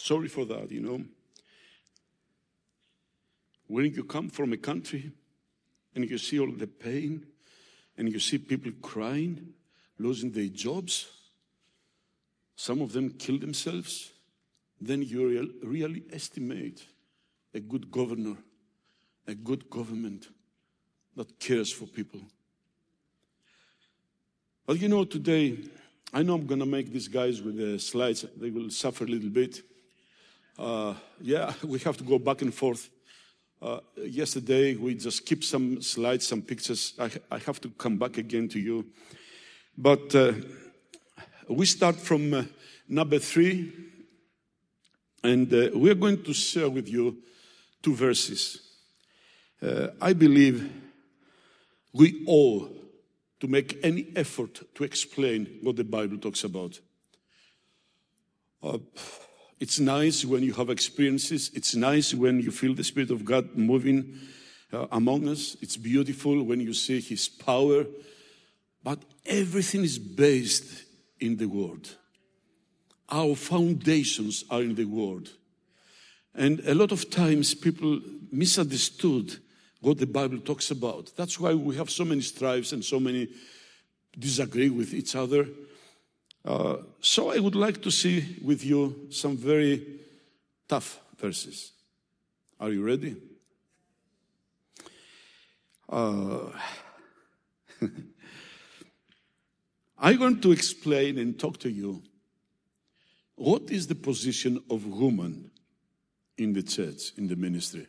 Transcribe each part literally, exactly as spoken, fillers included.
sorry for that, you know. When you come from a country and you see all the pain and you see people crying, losing their jobs, some of them kill themselves, then you real, really estimate a good governor, a good government that cares for people. But you know, today, I know I'm going to make these guys with the slides, they will suffer a little bit. Uh, yeah, we have to go back and forth. Uh, yesterday, we just skipped some slides, some pictures. I, I have to come back again to you. But uh, we start from uh, number three. And uh, we are going to share with you two verses. Uh, I believe we owe to make any effort to explain what the Bible talks about. Uh, it's nice when you have experiences. It's nice when you feel the Spirit of God moving uh, among us. It's beautiful when you see His power. But everything is based in the Word. Our foundations are in the Word. And a lot of times people misunderstood what the Bible talks about. That's why we have so many strifes and so many disagree with each other. Uh, so I would like to see with you some very tough verses. Are you ready? Uh, I'm going to explain and talk to you what is the position of woman in the church, in the ministry.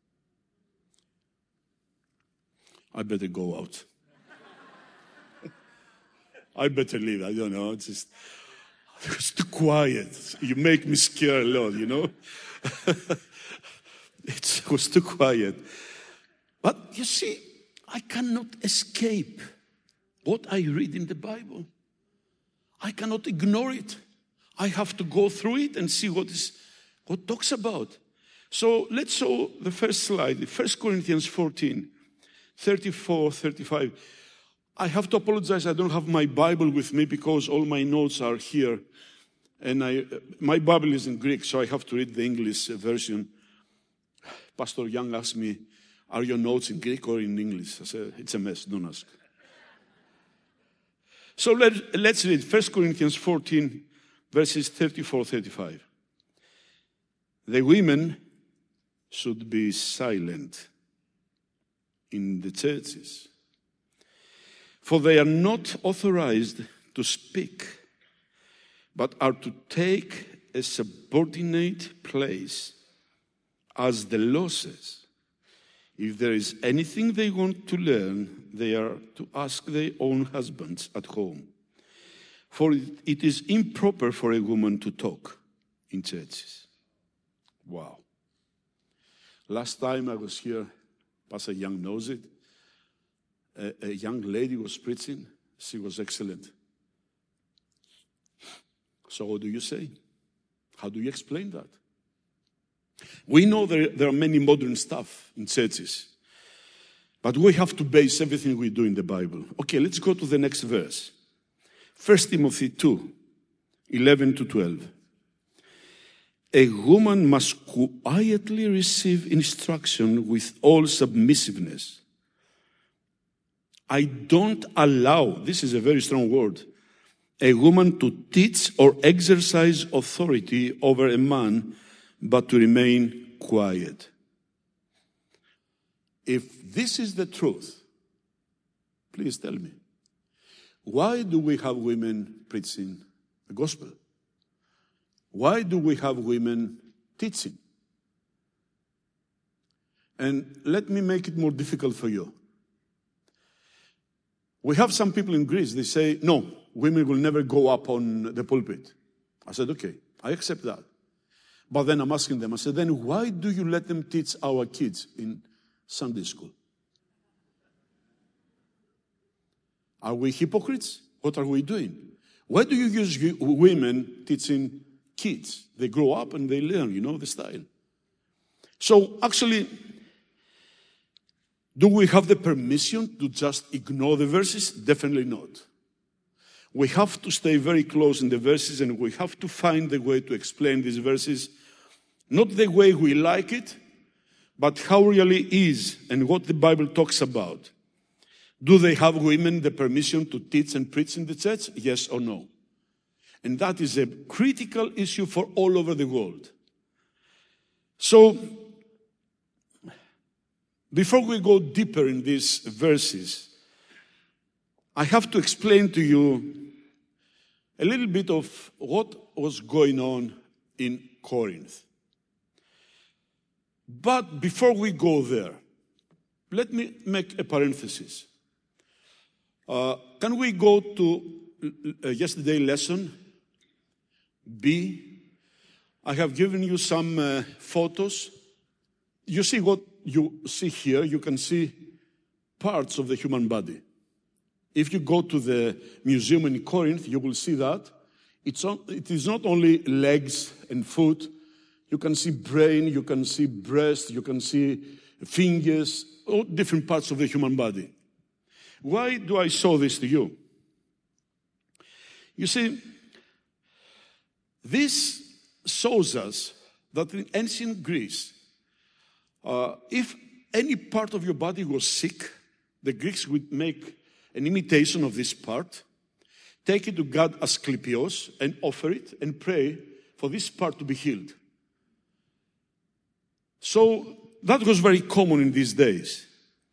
I better go out. I better leave. I don't know. It's just it's too quiet. You make me scared a lot, you know. It was too quiet. But you see, I cannot escape what I read in the Bible. I cannot ignore it. I have to go through it and see what is what talks about. So let's show the first slide, First Corinthians fourteen, thirty-four, thirty-five. I have to apologize, I don't have my Bible with me because all my notes are here. And I, my Bible is in Greek, so I have to read the English version. Pastor Young asked me, are your notes in Greek or in English? I said, it's a mess, don't ask. So let, let's read First Corinthians fourteen, verses thirty-four, thirty-five. The women should be silent in the churches, for they are not authorized to speak, but are to take a subordinate place, as the law says. If there is anything they want to learn, they are to ask their own husbands at home. For it is improper for a woman to talk in churches. Wow. Last time I was here, Pastor Young knows it. A, a young lady was preaching. She was excellent. So what do you say? How do you explain that? We know there, there are many modern stuff in churches. But we have to base everything we do in the Bible. Okay, let's go to the next verse. First Timothy two, eleven to twelve. A woman must quietly receive instruction with all submissiveness. I don't allow, this is a very strong word, a woman to teach or exercise authority over a man, but to remain quiet. If this is the truth, please tell me, why do we have women preaching the gospel? Why do we have women teaching? And let me make it more difficult for you. We have some people in Greece, they say, no, women will never go up on the pulpit. I said, okay, I accept that. But then I'm asking them, I said, then why do you let them teach our kids in Sunday school? Are we hypocrites? What are we doing? Why do you use women teaching kids? They grow up and they learn, you know, the style. So actually, do we have the permission to just ignore the verses? Definitely not. We have to stay very close in the verses and we have to find the way to explain these verses Not the way we like it, but how really is and what the Bible talks about. Do they have women the permission to teach and preach in the church? Yes or no? And that is a critical issue for all over the world. So, before we go deeper in these verses, I have to explain to you a little bit of what was going on in Corinth. But before we go there, let me make a parenthesis. Uh, can we go to uh, yesterday's lesson, B? I have given you some uh, photos. You see what you see here? You can see parts of the human body. If you go to the museum in Corinth, you will see that. It's on, it is not only legs and foot. You can see brain, you can see breast, you can see fingers, all different parts of the human body. Why do I show this to you? You see, this shows us that in ancient Greece, uh, if any part of your body was sick, the Greeks would make an imitation of this part, take it to God Asclepios and offer it and pray for this part to be healed. So that was very common in these days.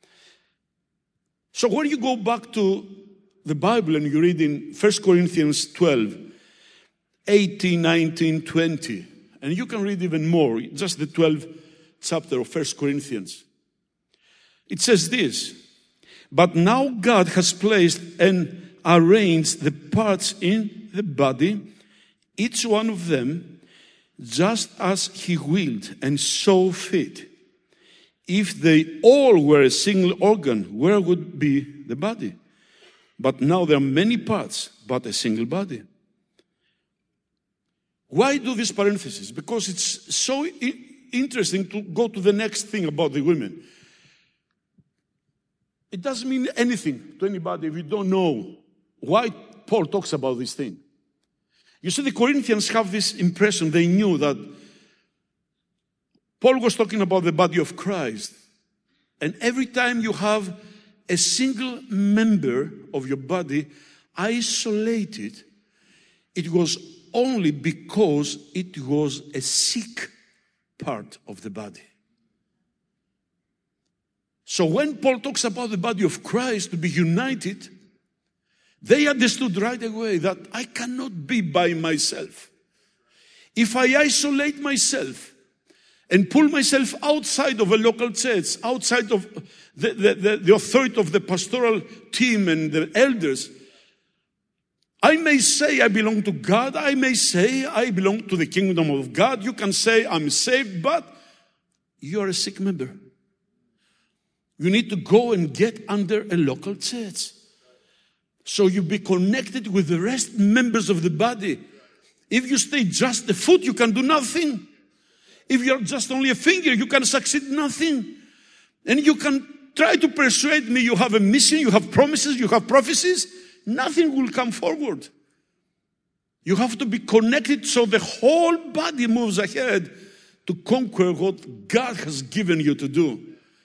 So when you go back to the Bible and you read in First Corinthians twelve, eighteen, nineteen, twenty, and you can read even more, just the twelfth chapter of First Corinthians. It says this, but now God has placed and arranged the parts in the body, each one of them, just as he willed and saw fit. If they all were a single organ, where would be the body? But now there are many parts, but a single body. Why do this parenthesis? Because it's so I- interesting to go to the next thing about the women. It doesn't mean anything to anybody if you don't know why Paul talks about this thing. You see, the Corinthians have this impression, they knew that Paul was talking about the body of Christ. And every time you have a single member of your body isolated, it was only because it was a sick part of the body. So when Paul talks about the body of Christ to be united, they understood right away that I cannot be by myself. If I isolate myself and pull myself outside of a local church, outside of the, the, the, the authority of the pastoral team and the elders, I may say I belong to God. I may say I belong to the kingdom of God. You can say I'm saved, but you are a sick member. You need to go and get under a local church. So you be connected with the rest members of the body. If you stay just the foot, you can do nothing. If you're just only a finger, you can succeed nothing. And you can try to persuade me you have a mission, you have promises, you have prophecies. Nothing will come forward. You have to be connected so the whole body moves ahead to conquer what God has given you to do.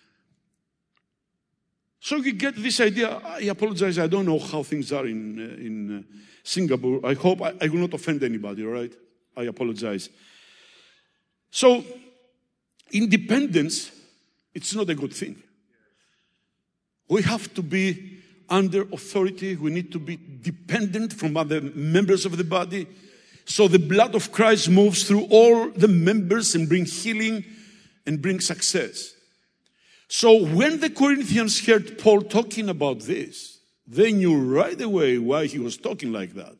So you get this idea. I apologize, I don't know how things are in, uh, in uh, Singapore. I hope I, I will not offend anybody, all right? I apologize. So, independence, it's not a good thing. We have to be under authority. We need to be dependent from other members of the body. So the blood of Christ moves through all the members and brings healing and brings success. So when the Corinthians heard Paul talking about this, they knew right away why he was talking like that.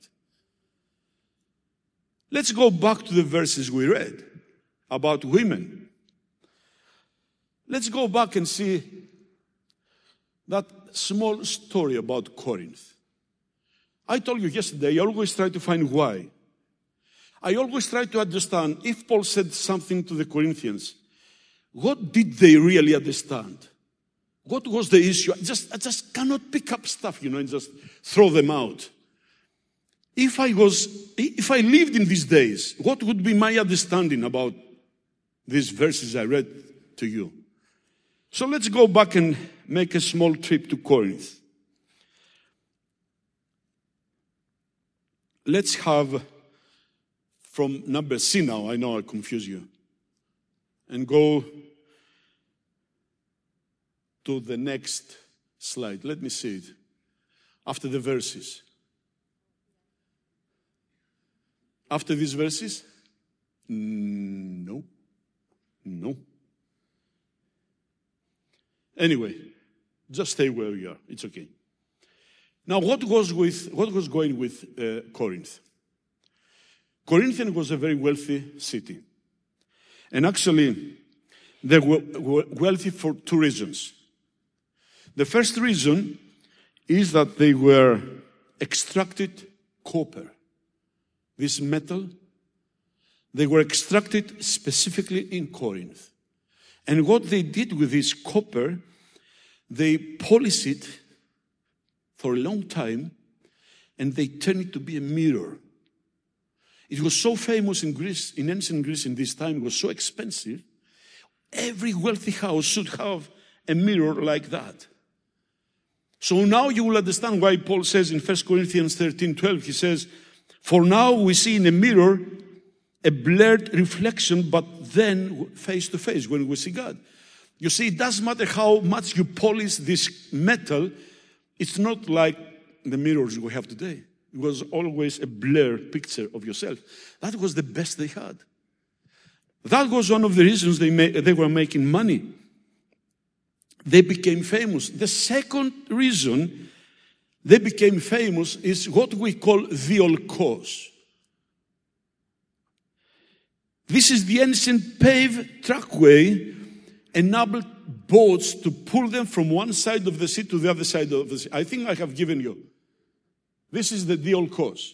Let's go back to the verses we read about women. Let's go back and see that small story about Corinth. I told you yesterday, I always try to find why. I always try to understand if Paul said something to the Corinthians, what did they really understand? What was the issue? I just, I just cannot pick up stuff, you know, and just throw them out. If I was, if I lived in these days, what would be my understanding about these verses I read to you. So let's go back and make a small trip to Corinth. Let's have from number C now, I know I confuse you, and go to the next slide. Let me see it. After the verses. After these verses? No. No. Anyway, just stay where you are. It's okay. Now, what was with what was going with uh, Corinth? Corinthian was a very wealthy city. And actually, they were wealthy for two reasons. The first reason is that they were extracted copper. This metal, they were extracted specifically in Corinth. And what they did with this copper, they polished it for a long time, and they turned it to be a mirror. It was so famous in Greece, in ancient Greece in this time, it was so expensive. Every wealthy house should have a mirror like that. So now you will understand why Paul says in First Corinthians thirteen twelve, he says, "For now we see in a mirror a blurred reflection, but then face to face when we see God." You see, it doesn't matter how much you polish this metal, it's not like the mirrors we have today. It was always a blurred picture of yourself. That was the best they had. That was one of the reasons they, made, they were making money. They became famous. The second reason they became famous is what we call the oikos. This is the ancient paved trackway enabled boats to pull them from one side of the sea to the other side of the sea. I think I have given you. This is the oikos.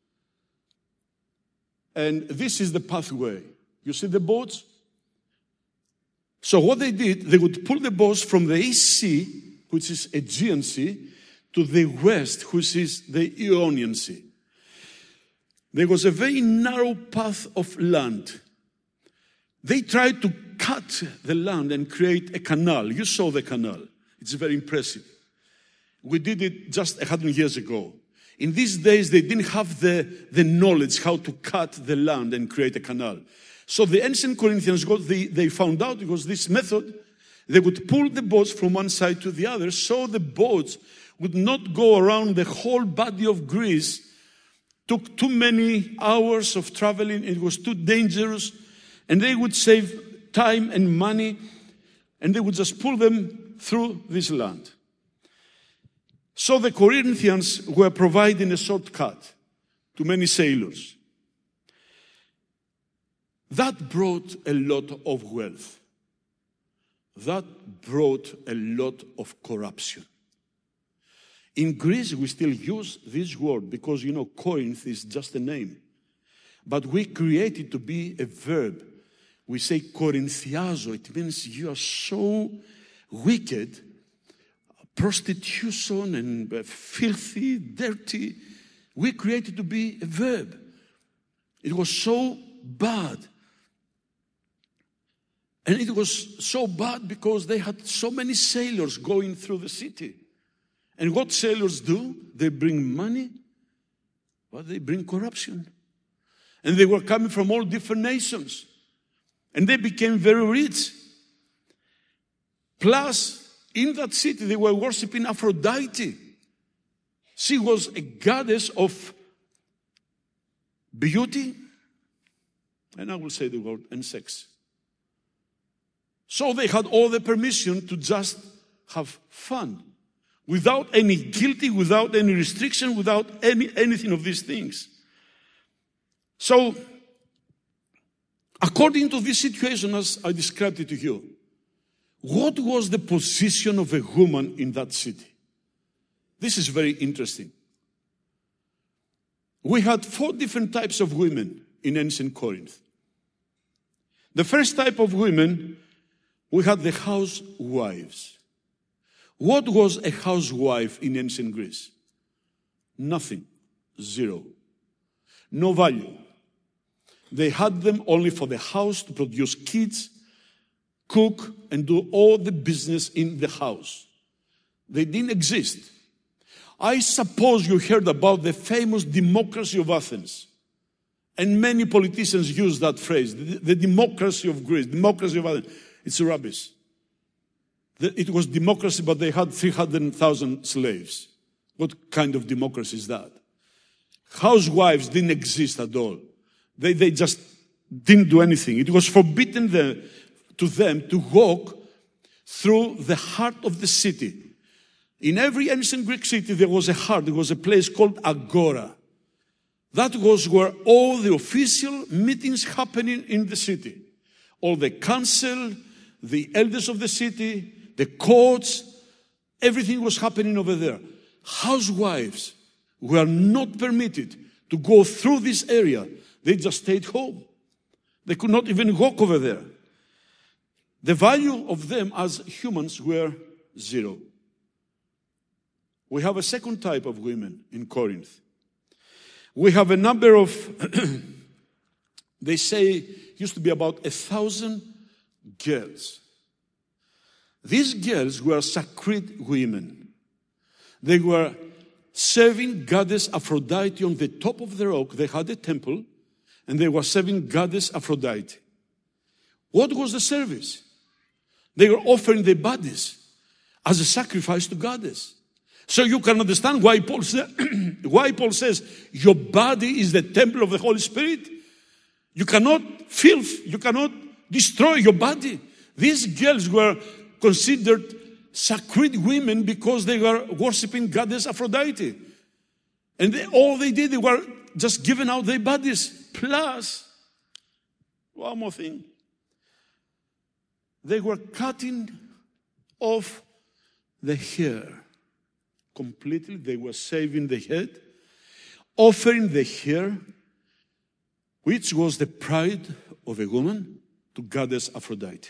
And this is the pathway. You see the boats? So what they did, they would pull the boats from the East Sea, which is Aegean Sea, to the west, which is the Ionian Sea. There was a very narrow path of land. They tried to cut the land and create a canal. You saw the canal. It's very impressive. We did it just a hundred years ago. In these days, they didn't have the, the knowledge how to cut the land and create a canal. So the ancient Corinthians, got the, they found out it was this method. They would pull the boats from one side to the other, so the boats would not go around the whole body of Greece. Took too many hours of traveling. It was too dangerous. And they would save time and money, and they would just pull them through this land. So the Corinthians were providing a shortcut to many sailors. That brought a lot of wealth. That brought a lot of corruption. In Greece, we still use this word because, you know, Corinth is just a name. But we create it to be a verb. We say Korinthiazo. It means you are so wicked, prostitution and filthy, dirty. We create it to be a verb. It was so bad. And it was so bad because they had so many sailors going through the city. And what sailors do? They bring money, but they bring corruption. And they were coming from all different nations. And they became very rich. Plus, in that city, they were worshiping Aphrodite. She was a goddess of beauty, and I will say the word, and sex. So they had all the permission to just have fun. Without any guilty, without any restriction, without any anything of these things. So, according to this situation as I described it to you, what was the position of a woman in that city? This is very interesting. We had four different types of women in ancient Corinth. The first type of women, we had the housewives. What was a housewife in ancient Greece? Nothing. Zero. No value. They had them only for the house to produce kids, cook, and do all the business in the house. They didn't exist. I suppose you heard about the famous democracy of Athens. And many politicians use that phrase, the, the democracy of Greece, democracy of Athens. It's rubbish. The, it was democracy, but they had three hundred thousand slaves. What kind of democracy is that? Housewives didn't exist at all. They, they just didn't do anything. It was forbidden the, to them to walk through the heart of the city. In every ancient Greek city, there was a heart. There was a place called Agora. That was where all the official meetings happening in the city. All the council, the elders of the city, the courts, everything was happening over there. Housewives were not permitted to go through this area. They just stayed home. They could not even walk over there. The value of them as humans were zero. We have a second type of women in Corinth. We have a number of, they say, used to be about a thousand girls. These girls were sacred women. They were serving goddess Aphrodite on the top of the rock. They had a temple, and they were serving goddess Aphrodite. What was the service? They were offering their bodies as a sacrifice to goddess. So you can understand why Paul, say, why Paul says, your body is the temple of the Holy Spirit. You cannot filth, you cannot destroy your body. These girls were considered sacred women because they were worshiping goddess Aphrodite. And they, all they did, they were just giving out their bodies. Plus, one more thing. They were cutting off the hair. Completely, they were shaving the head, offering the hair, which was the pride of a woman, to goddess Aphrodite.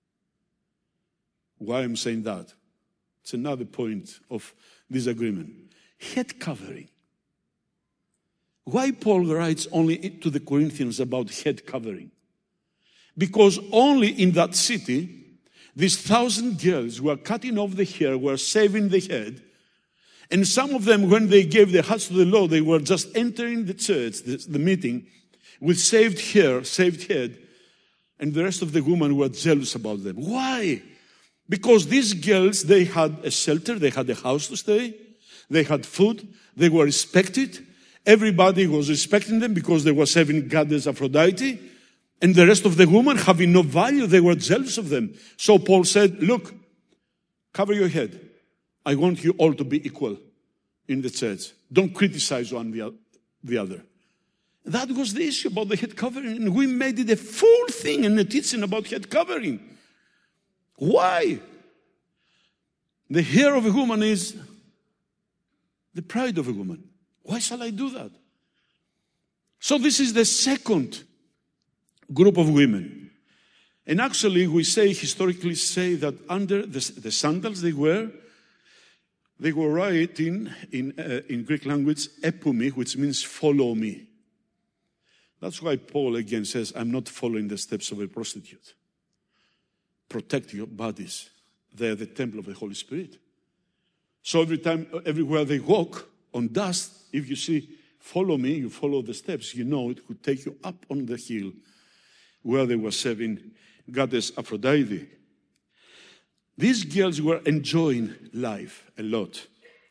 Why I'm saying that? It's another point of disagreement. Head covering. Why Paul writes only to the Corinthians about head covering? Because only in that city, these thousand girls were cutting off the hair, were shaving the head. And some of them, when they gave their hearts to the Lord, they were just entering the church, the, the meeting, with shaved hair, shaved head. And the rest of the women were jealous about them. Why? Because these girls, they had a shelter, they had a house to stay, they had food, they were respected. Everybody was respecting them because they were serving goddess Aphrodite. And the rest of the women, having no value, they were jealous of them. So Paul said, look, cover your head. I want you all to be equal in the church. Don't criticize one the other. That was the issue about the head covering. And we made it a full thing in the teaching about head covering. Why? The hair of a woman is the pride of a woman. Why shall I do that? So this is the second group of women. And actually we say, historically say that under the, the sandals they wear, they were writing in, uh, in Greek language, epumi, which means follow me. That's why Paul again says, I'm not following the steps of a prostitute. Protect your bodies. They are the temple of the Holy Spirit. So every time, everywhere they walk on dust, if you see, follow me, you follow the steps, you know it could take you up on the hill where they were serving goddess Aphrodite. These girls were enjoying life a lot.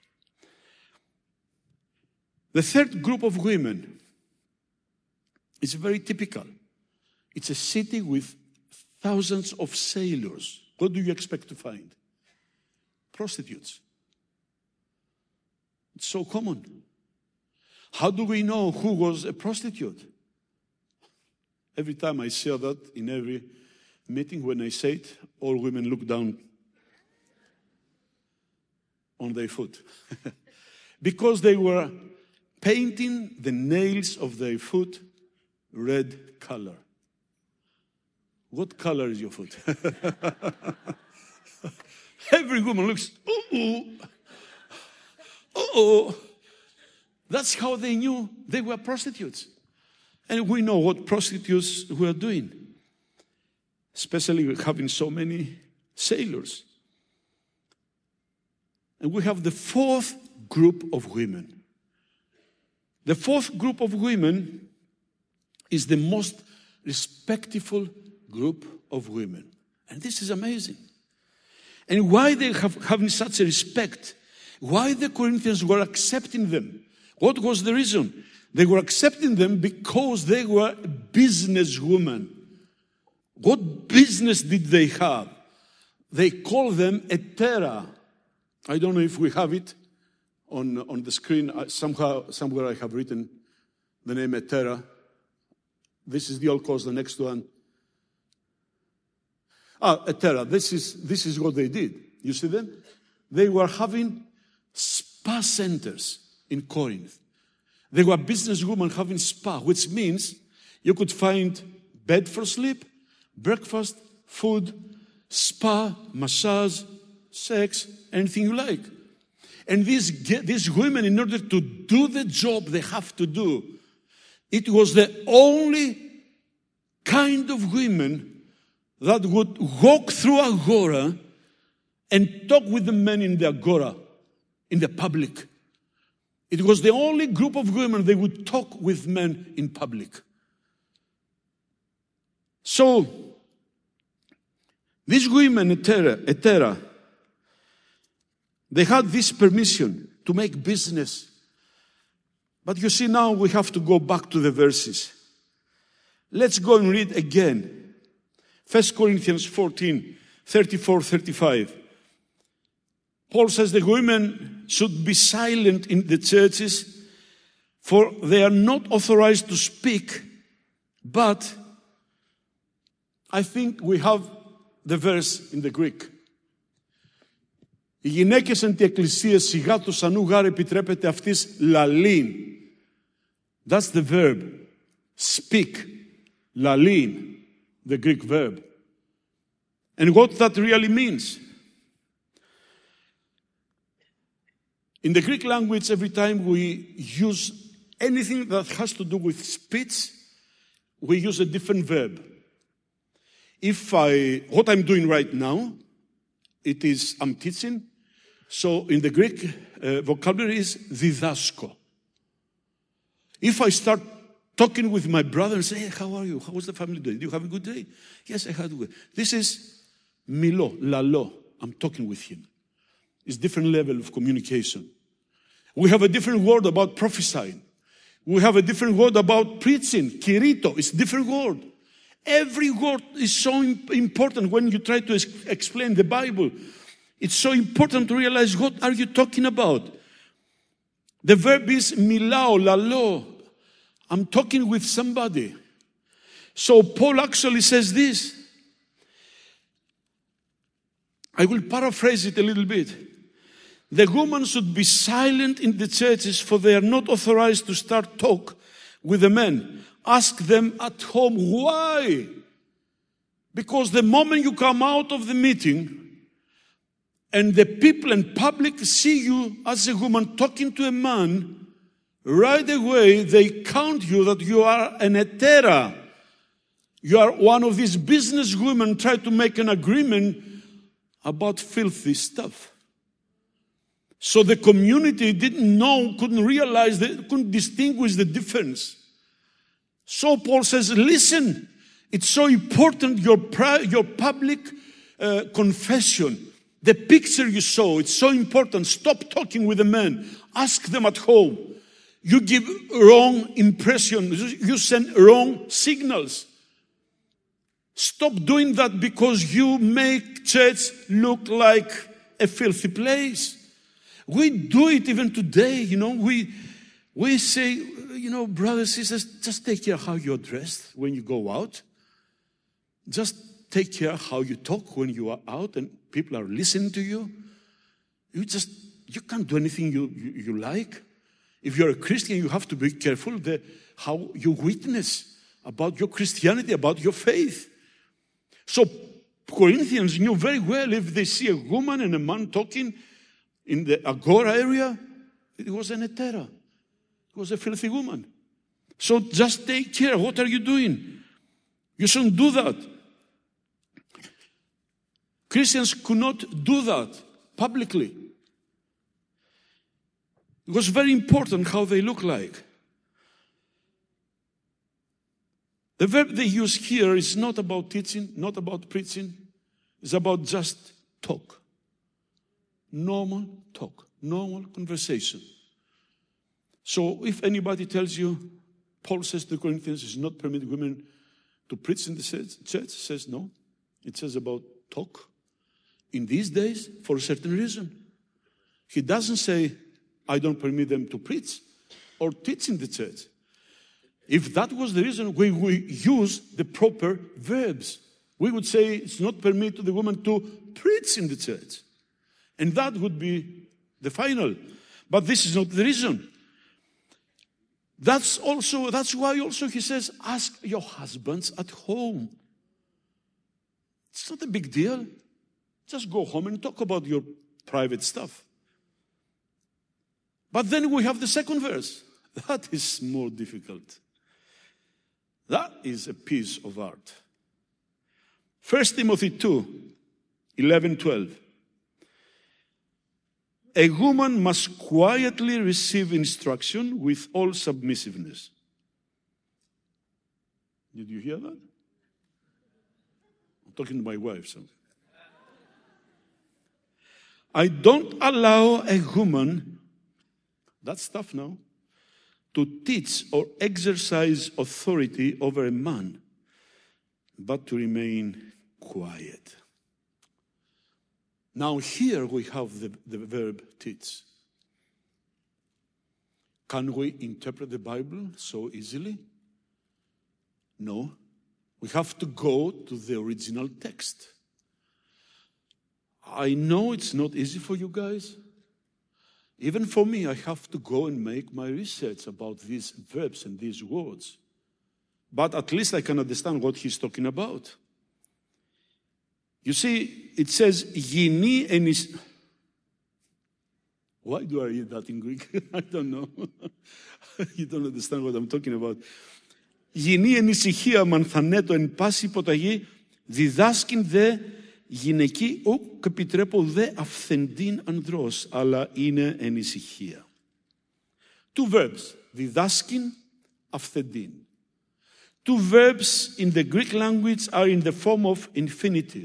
The third group of women is very typical. It's a city with thousands of sailors. What do you expect to find? Prostitutes. It's so common. How do we know who was a prostitute? Every time I say that in every meeting, when I say it, all women look down on their foot. Because they were painting the nails of their foot red color. What color is your foot? Every woman looks, uh-oh, uh-oh. That's how they knew they were prostitutes. And we know what prostitutes were doing, especially having so many sailors. And we have the fourth group of women. The fourth group of women is the most respectful group of women. And this is amazing. And why they have having such a respect? Why the Corinthians were accepting them? What was the reason? They were accepting them because they were businesswomen. What business did they have? They call them hetera. I don't know if we have it on, on the screen. Somehow, somewhere I have written the name hetera. This is the old course, the next one. Ah, hetera. This is, this is what they did. You see them? They were having spa centers in Corinth. They were businesswomen having spa, which means you could find bed for sleep, breakfast, food, spa, massage, sex, anything you like. And these, these women, in order to do the job they have to do, it was the only kind of women that would walk through Agora and talk with the men in the Agora, in the public. It was the only group of women they would talk with men in public. So, these women, hetera, hetera, they had this permission to make business. But you see, now we have to go back to the verses. Let's go and read again. First Corinthians fourteen, thirty-four, thirty-five. Paul says the women should be silent in the churches, for they are not authorized to speak, but I think we have the verse in the Greek. Οι γυναίκες εν τη εκκλησία σιγά τους ανού γάρ επιτρέπεται αυτής λαλήν. That's the verb. Speak. Λαλήν. The Greek verb. And what that really means. In the Greek language, every time we use anything that has to do with speech, we use a different verb. If I, what I'm doing right now, it is, I'm teaching. So in the Greek uh, vocabulary is didasko. If I start talking with my brother and say, hey, how are you? How was the family doing? Do you have a good day? Yes, I had a good day. This is milo, lalo. I'm talking with him. It's different level of communication. We have a different word about prophesying. We have a different word about preaching. Kirito, it's a different word. Every word is so important when you try to explain the Bible. It's so important to realize what are you talking about. The verb is milao, lalo. I'm talking with somebody. So Paul actually says this. I will paraphrase it a little bit. The women should be silent in the churches, for they are not authorized to start talk with the men. Ask them at home why. Because the moment you come out of the meeting and the people and public see you as a woman talking to a man, right away they count you that you are an hetera. You are one of these business women trying to make an agreement about filthy stuff. So the community didn't know, couldn't realize, they couldn't distinguish the difference. So Paul says, listen, it's so important, your, pri- your public uh, confession, the picture you saw, it's so important. Stop talking with the men. Ask them at home. You give wrong impression. You send wrong signals. Stop doing that because you make church look like a filthy place. We do it even today, you know. We we say, you know, brothers, sisters, just take care how you're dressed when you go out. Just take care how you talk when you are out and people are listening to you. You just, you can't do anything you, you, you like. If you're a Christian, you have to be careful the, how you witness about your Christianity, about your faith. So Corinthians knew very well if they see a woman and a man talking in the Agora area, it was an hetera. It was a filthy woman. So just take care. What are you doing? You shouldn't do that. Christians could not do that publicly. It was very important how they look like. The verb they use here is not about teaching, not about preaching. It's about just talk. Normal talk. Normal conversation. So if anybody tells you, Paul says to the Corinthians, it's not permitted women to preach in the church, church says no. It says about talk. In these days, for a certain reason. He doesn't say, I don't permit them to preach or teach in the church. If that was the reason, we would use the proper verbs. We would say it's not permitted to the woman to preach in the church. And that would be the final. But this is not the reason. That's also, that's why also he says, ask your husbands at home. It's not a big deal. Just go home and talk about your private stuff. But then we have the second verse. That is more difficult. That is a piece of art. First Timothy two, eleven, twelve. A woman must quietly receive instruction with all submissiveness. Did you hear that? I'm talking to my wife. So. I don't allow a woman, that's tough now, to teach or exercise authority over a man, but to remain quiet. Now here we have the, the verb teach. Can we interpret the Bible so easily? No. We have to go to the original text. I know it's not easy for you guys. Even for me, I have to go and make my research about these verbs and these words. But at least I can understand what he's talking about. You see, it says, Yini enis. Why do I read that in Greek? I don't know. You don't understand what I'm talking about. Yini ενησυχία μανθανέτο εν πάση υποταγή, διδάσκην δε γυναική ουκ επιτρέπω δε αυθεντήν ανδρός, αλλά είναι ενησυχία. Two verbs, διδάσκην, αυθεντήν. Two verbs in the Greek language are in the form of infinitive.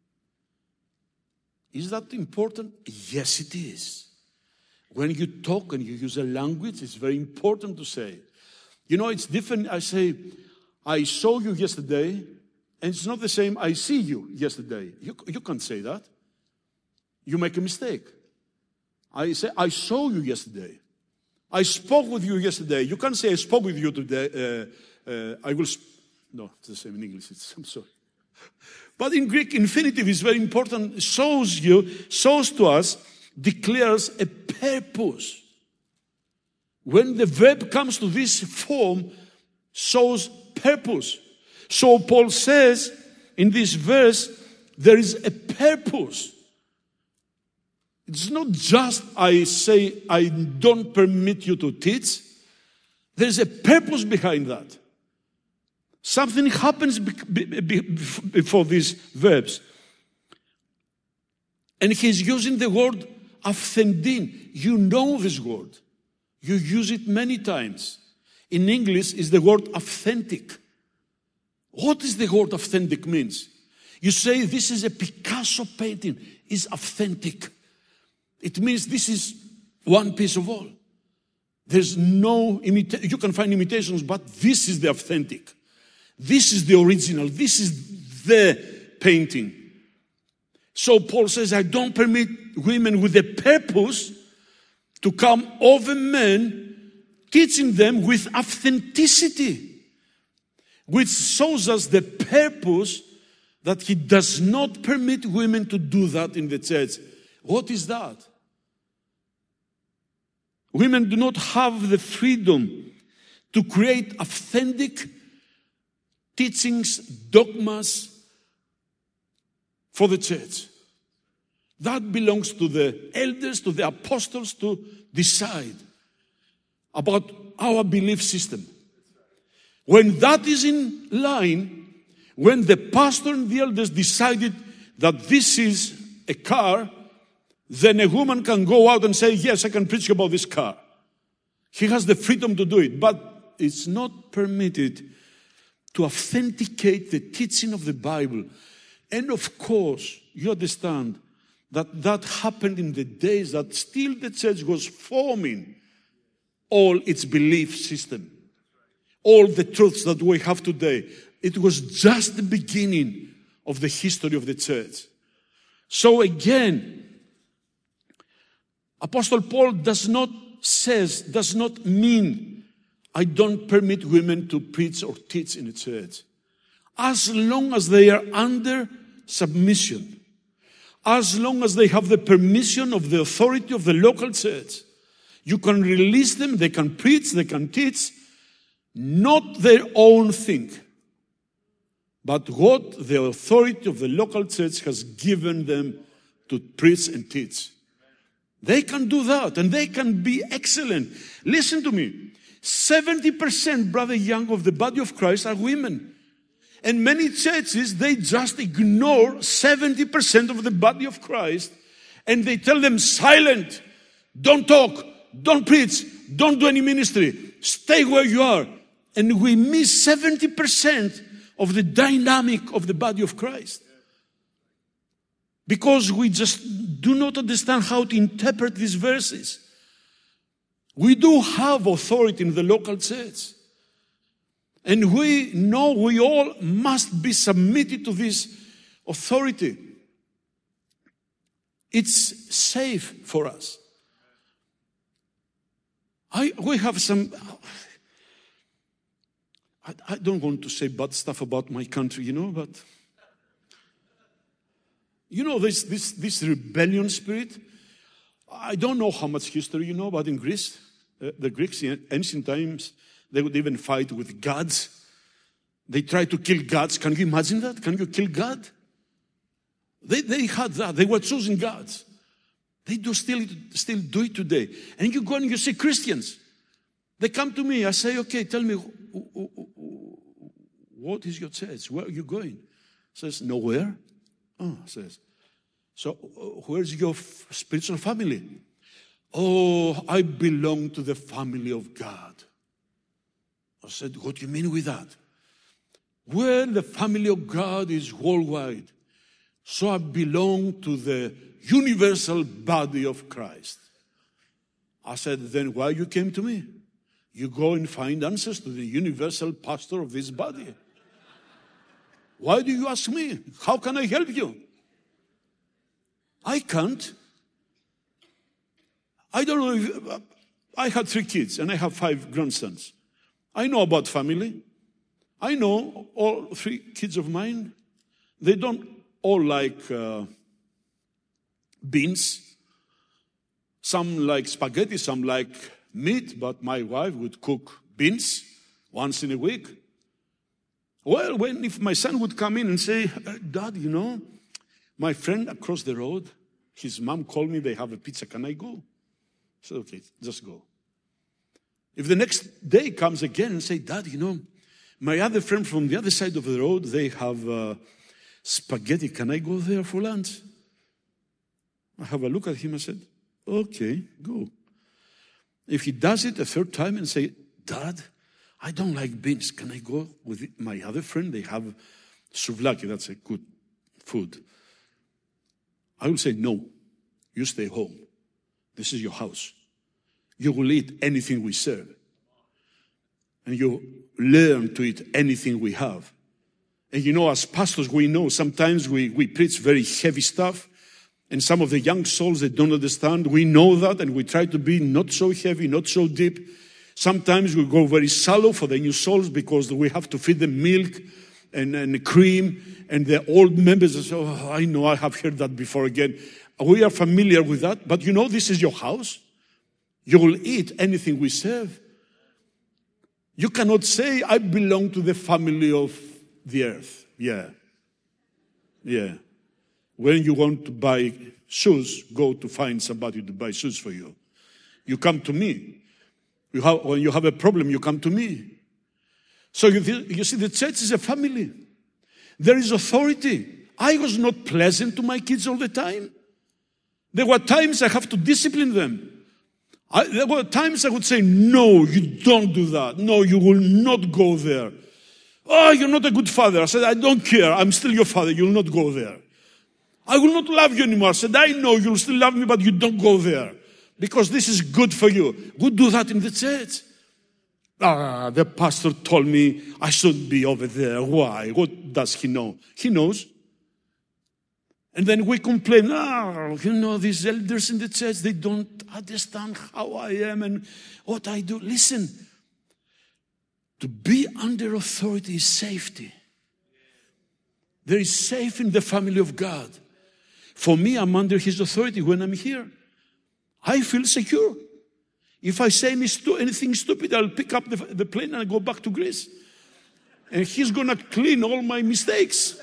Is that important? Yes, it is. When you talk and you use a language, it's very important to say. You know, it's different. I say, I saw you yesterday, and it's not the same, I see you yesterday. You, you can't say that. You make a mistake. I say, I saw you yesterday. I spoke with you yesterday. You can't say, I spoke with you today. Uh, uh, I will, sp- no, it's the same in English. It's, I'm sorry. But in Greek, infinitive is very important. Shows you, shows to us, declares a purpose. When the verb comes to this form, shows purpose. So Paul says in this verse, there is a purpose. It's not just I say, I don't permit you to teach. There's a purpose behind that. Something happens before these verbs. And he's using the word αυθεντήν. You know this word. You use it many times. In English, is the word authentic. What is the word authentic means? You say this is a Picasso painting. It's authentic. It means this is one piece of all. There's no imitation. You can find imitations, but this is the authentic. This is the original. This is the painting. So Paul says, I don't permit women with a purpose to come over men, teaching them with authenticity, which shows us the purpose that he does not permit women to do that in the church. What is that? Women do not have the freedom to create authentic teachings, dogmas for the church. That belongs to the elders, to the apostles to decide about our belief system. When that is in line, when the pastor and the elders decided that this is a car, then a woman can go out and say, yes, I can preach about this car. He has the freedom to do it, but it's not permitted to authenticate the teaching of the Bible. And of course, you understand that that happened in the days that still the church was forming all its belief system, all the truths that we have today. It was just the beginning of the history of the church. So again, Apostle Paul does not says, does not mean I don't permit women to preach or teach in a church. As long as they are under submission, as long as they have the permission of the authority of the local church, you can release them, they can preach, they can teach, not their own thing, but what the authority of the local church has given them to preach and teach. They can do that, and they can be excellent. Listen to me. seventy percent, Brother Young, of the body of Christ are women. And many churches, they just ignore seventy percent of the body of Christ, and they tell them, silent, don't talk, don't preach, don't do any ministry, stay where you are. And we miss seventy percent of the dynamic of the body of Christ. Because we just do not understand how to interpret these verses. We do have authority in the local church. And we know we all must be submitted to this authority. It's safe for us. I, we have some... I, I don't want to say bad stuff about my country, you know, but... You know, this, this, this rebellion spirit, I don't know how much history you know, but in Greece, uh, the Greeks in ancient times, they would even fight with gods. They tried to kill gods. Can you imagine that? Can you kill God? They, they had that. They were choosing gods. They do still, still do it today. And you go and you see Christians. They come to me. I say, okay, tell me, what is your church? Where are you going? Says, nowhere. Oh, says, so uh, where's your f- spiritual family? Oh, I belong to the family of God. I said, what do you mean with that? Well, the family of God is worldwide. So I belong to the universal body of Christ. I said, then why you came to me? You go and find answers to the universal pastor of this body. Why do you ask me? How can I help you? I can't. I don't know if, I had three kids and I have five grandsons. I know about family. I know all three kids of mine. They don't all like uh, beans. Some like spaghetti, some like meat, but my wife would cook beans once in a week. Well, when if my son would come in and say, Dad, you know, my friend across the road, his mom called me, they have a pizza, can I go? I said, okay, just go. If the next day comes again and say, Dad, you know, my other friend from the other side of the road, they have uh, spaghetti, can I go there for lunch? I have a look at him and said, okay, go. If he does it a third time and say, Dad, I don't like beans. Can I go with my other friend? They have souvlaki. That's a good food. I will say, no, you stay home. This is your house. You will eat anything we serve. And you learn to eat anything we have. And you know, as pastors, we know sometimes we, we preach very heavy stuff. And some of the young souls, they don't understand. We know that, and we try to be not so heavy, not so deep. Sometimes we go very shallow for the new souls because we have to feed them milk and, and cream. And the old members say, oh, I know, I have heard that before again. We are familiar with that. But you know, this is your house. You will eat anything we serve. You cannot say, I belong to the family of the earth. Yeah. Yeah. When you want to buy shoes, go to find somebody to buy shoes for you. You come to me. You have, when you have a problem, you come to me. So you, you see, the church is a family. There is authority. I was not pleasant to my kids all the time. There were times I have to discipline them. I, there were times I would say, no, you don't do that. No, you will not go there. Oh, you're not a good father. I said, I don't care. I'm still your father. You'll not go there. I will not love you anymore. I said, I know you'll still love me, but you don't go there. Because this is good for you. We do that in the church. Ah, the pastor told me I should be over there. Why? What does he know? He knows. And then we complain, ah, you know, these elders in the church, they don't understand how I am and what I do. Listen, to be under authority is safety. There is safe in the family of God. For me, I'm under His authority when I'm here. I feel secure. If I say anything stupid, I'll pick up the, the plane and I'll go back to Greece. And He's going to clean all my mistakes.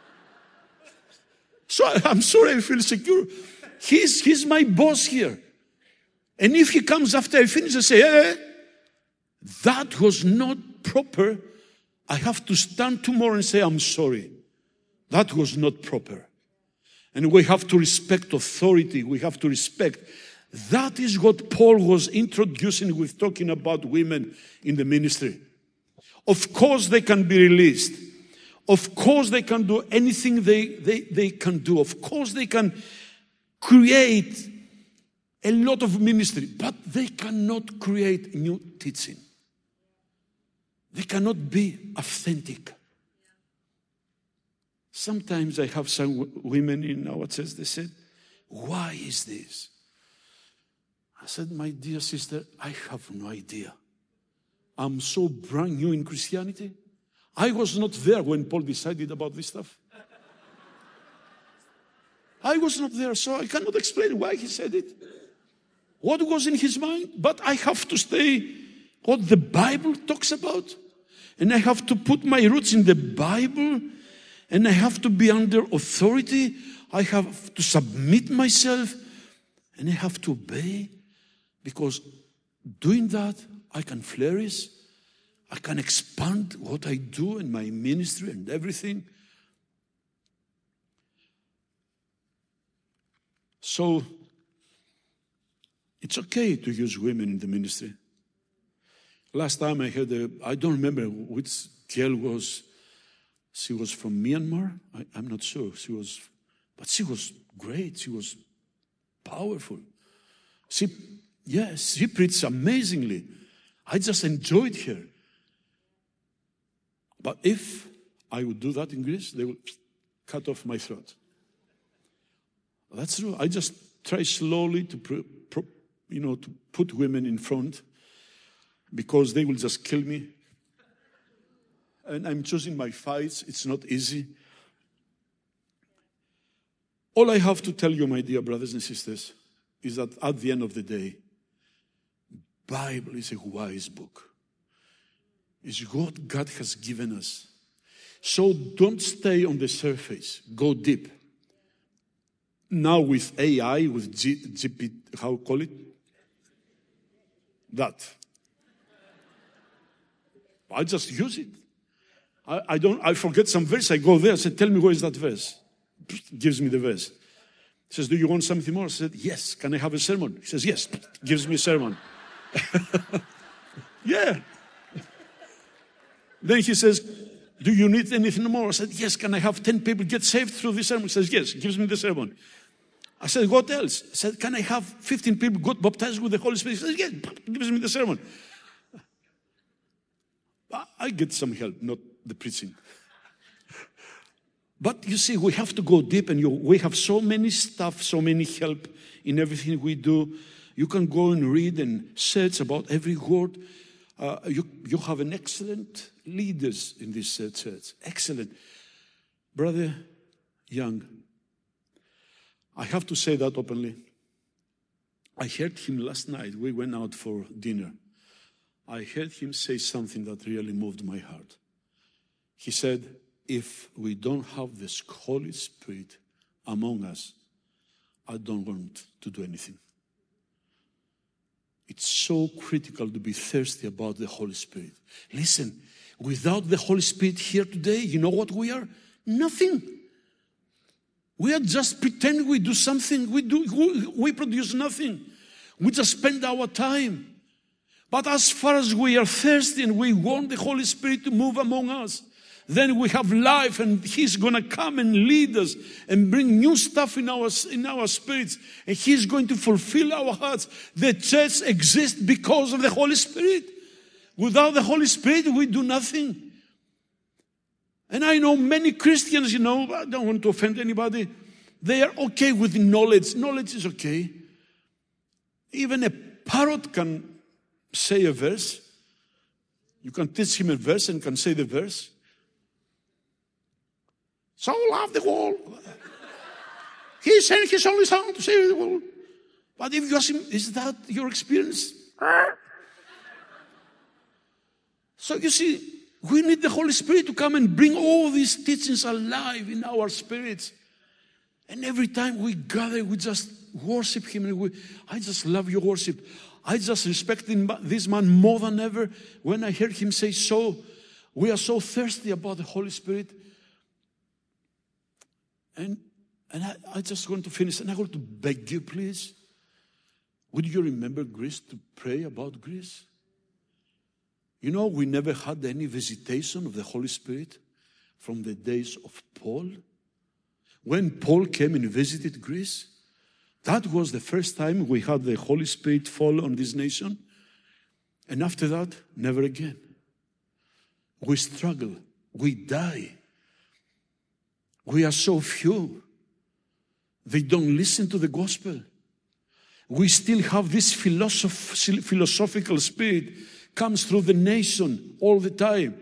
So I'm sorry, I feel secure. He's, he's my boss here. And if He comes after I finish and say, hey, that was not proper, I have to stand tomorrow and say, I'm sorry. That was not proper. And we have to respect authority. We have to respect. That is what Paul was introducing with talking about women in the ministry. Of course they can be released. Of course they can do anything they, they, they can do. Of course they can create a lot of ministry. But they cannot create new teaching. They cannot be authentic. Sometimes I have some w- women in our church, they said, why is this? I said, my dear sister, I have no idea. I'm so brand new in Christianity. I was not there when Paul decided about this stuff. I was not there, so I cannot explain why he said it. What was in his mind? But I have to stay what the Bible talks about. And I have to put my roots in the Bible. And I have to be under authority. I have to submit myself. And I have to obey. Because doing that, I can flourish. I can expand what I do in my ministry and everything. So, it's okay to use women in the ministry. Last time I heard, a, I don't remember which girl was, she was from Myanmar. I, I'm not sure. She was, but she was great. She was powerful. She, yes, she preached amazingly. I just enjoyed her. But if I would do that in Greece, they would cut off my throat. That's true. I just try slowly to, pro, pro, you know, to put women in front because they will just kill me. And I'm choosing my fights. It's not easy. All I have to tell you, my dear brothers and sisters, is that at the end of the day, Bible is a wise book. It's what God has given us. So don't stay on the surface. Go deep. Now with A I, with G, G P, how call it? That. I just use it. I, I don't. I forget some verse. I go there. I said, "Tell me where is that verse?" Gives me the verse. He says, "Do you want something more?" I said, "Yes." "Can I have a sermon?" He says, "Yes." Gives me a sermon. Yeah. Then he says, "Do you need anything more?" I said, "Yes." "Can I have ten people get saved through this sermon?" He says, "Yes." Gives me the sermon. I said, "What else?" I said, "Can I have fifteen people got baptized with the Holy Spirit?" He says, "Yes." Gives me the sermon. I get some help, not the preaching. But you see, we have to go deep, and you, we have so many stuff, so many help in everything we do. You can go and read and search about every word. Uh, you, you have an excellent leaders in this uh, church. Excellent. Brother Young, I have to say that openly. I heard him last night. We went out for dinner. I heard him say something that really moved my heart. He said, if we don't have this Holy Spirit among us, I don't want to do anything. It's so critical to be thirsty about the Holy Spirit. Listen, Without the Holy Spirit here today, you know what we are? Nothing. We are just pretending we do something. We, do, we, we produce nothing. We just spend our time. But as far as we are thirsty and we want the Holy Spirit to move among us, then we have life, and He's going to come and lead us and bring new stuff in our, in our spirits. And He's going to fulfill our hearts. The church exists because of the Holy Spirit. Without the Holy Spirit, we do nothing. And I know many Christians, you know, I don't want to offend anybody. They are okay with knowledge. Knowledge is okay. Even a parrot can say a verse. You can teach him a verse and can say the verse. So love the world. He sent His only Son to save the world. But if you ask him, is that your experience? So you see, we need the Holy Spirit to come and bring all these teachings alive in our spirits. And every time we gather, we just worship Him. And we, I just love your worship. I just respect this man more than ever. When I heard him say, so, we are so thirsty about the Holy Spirit. And, and I, I just want to finish. And I want to beg you, please. Would you remember Greece, to pray about Greece? You know, we never had any visitation of the Holy Spirit from the days of Paul. When Paul came and visited Greece, that was the first time we had the Holy Spirit fall on this nation. And after that, never again. We struggle. We die. We are so few. They don't listen to the gospel. We still have this philosoph- philosophical spirit comes through the nation all the time.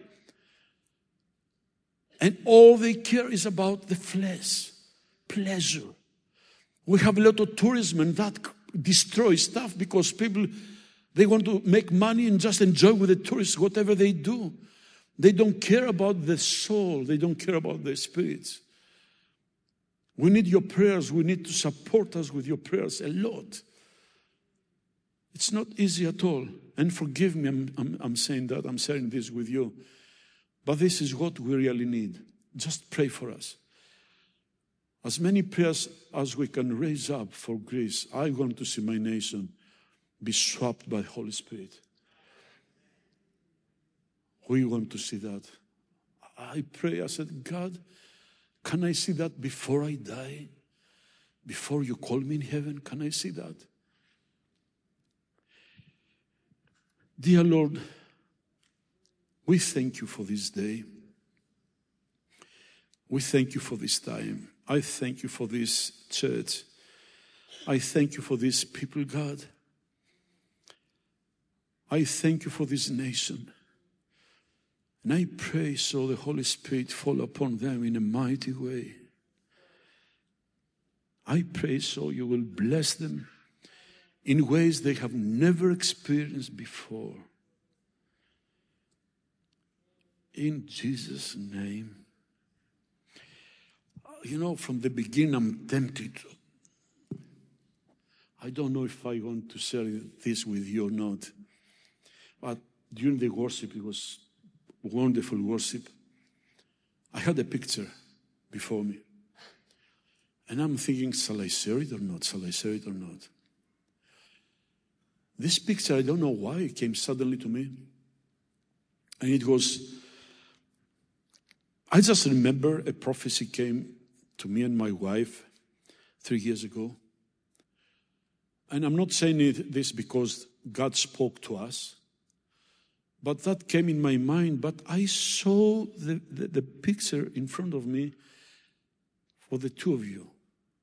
And all they care is about the flesh, pleasure. We have a lot of tourism, and that destroys stuff because people, they want to make money and just enjoy with the tourists, whatever they do. They don't care about the soul. They don't care about the spirits. We need your prayers. We need to support us with your prayers a lot. It's not easy at all. And forgive me, I'm, I'm, I'm saying that. I'm sharing this with you. But this is what we really need. Just pray for us. As many prayers as we can raise up for Greece, I want to see my nation be swapped by the Holy Spirit. We want to see that. I pray, I said, God, can I see that before I die? Before you call me in heaven, can I see that? Dear Lord, we thank you for this day. We thank you for this time. I thank you for this church. I thank you for these people, God. I thank you for this nation. And I pray so the Holy Spirit fall upon them in a mighty way. I pray so you will bless them in ways they have never experienced before. In Jesus' name. You know, from the beginning, I'm tempted. I don't know if I want to share this with you or not. But during the worship, it was wonderful worship. I had a picture before me. And I'm thinking, shall I share it or not? Shall I share it or not? This picture, I don't know why, it came suddenly to me. And it was, I just remember a prophecy came to me and my wife three years ago. And I'm not saying it, this because God spoke to us, but that came in my mind. But I saw the, the, the picture in front of me for the two of you.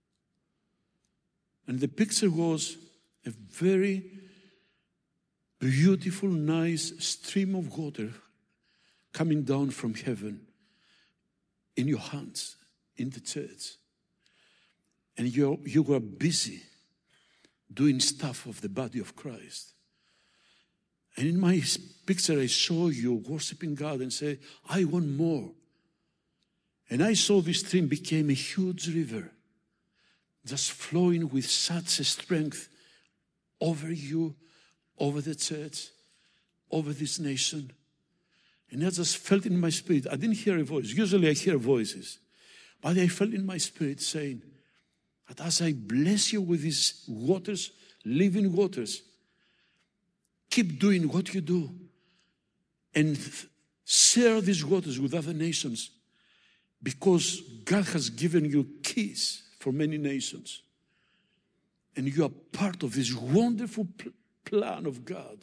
And the picture was a very beautiful, nice stream of water coming down from heaven in your hands, in the church. And you you were busy doing stuff of the body of Christ. And in my picture, I saw you worshiping God and say, I want more. And I saw this stream became a huge river, just flowing with such a strength over you, over the church, over this nation. And I just felt in my spirit. I didn't hear a voice. Usually I hear voices. But I felt in my spirit saying that as I bless you with these waters, living waters, keep doing what you do and share these waters with other nations, because God has given you keys for many nations. And you are part of this wonderful pl- plan of God.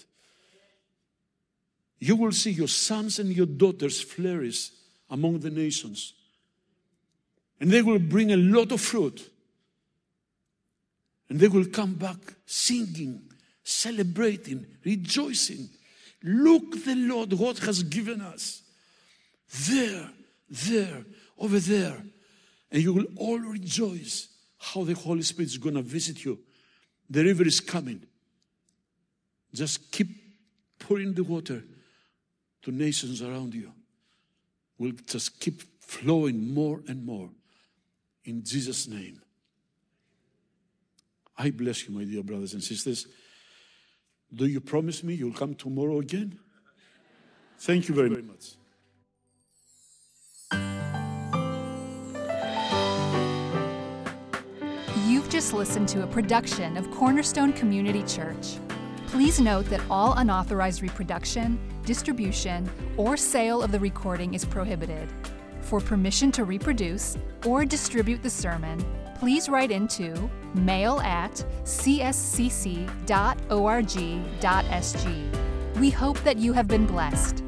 You will see your sons and your daughters flourish among the nations. And they will bring a lot of fruit. And they will come back singing, celebrating, rejoicing. Look, the Lord, what has given us. There, there, over there. And you will all rejoice how the Holy Spirit is going to visit you. The river is coming. Just keep pouring the water to nations around you. Will just keep flowing more and more. In Jesus' name. I bless you, my dear brothers and sisters. Do you promise me you'll come tomorrow again? Thank you very much. You've just listened to a production of Cornerstone Community Church. Please note that all unauthorized reproduction, distribution, or sale of the recording is prohibited. For permission to reproduce or distribute the sermon, please write into mail at c s c c dot org dot s g. We hope that you have been blessed.